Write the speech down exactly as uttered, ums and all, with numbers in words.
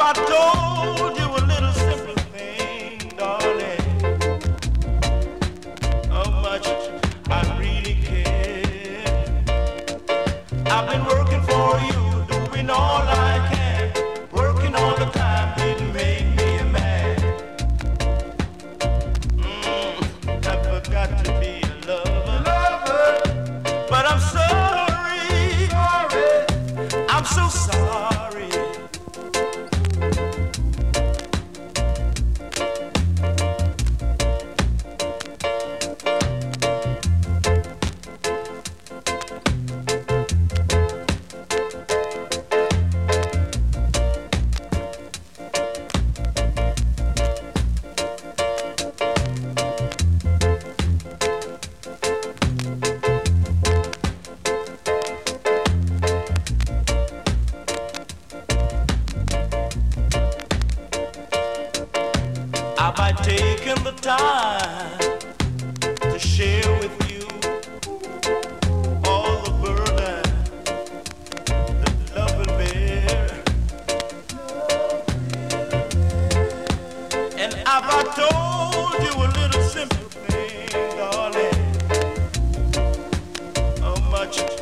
I told you a little simple thing, darling, how much I really care. I've been working for you, doing all I can, working all the time, didn't make me a man. Mm, I forgot to be a lover, lover. But I'm sorry, sorry. I'm so sorry. Have I taken the time to share with you all the burden that love will bear? And have I told you a little simple thing, darling, how much